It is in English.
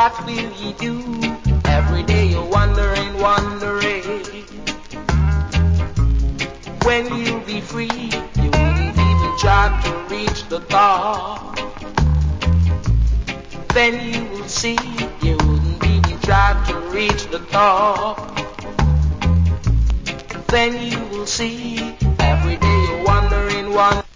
what will you do? Every day you're wondering. When you'll be free, you wouldn't even try to reach the top. Then you will see, you wouldn't even try to reach the top. Then you will see, every day you're wondering.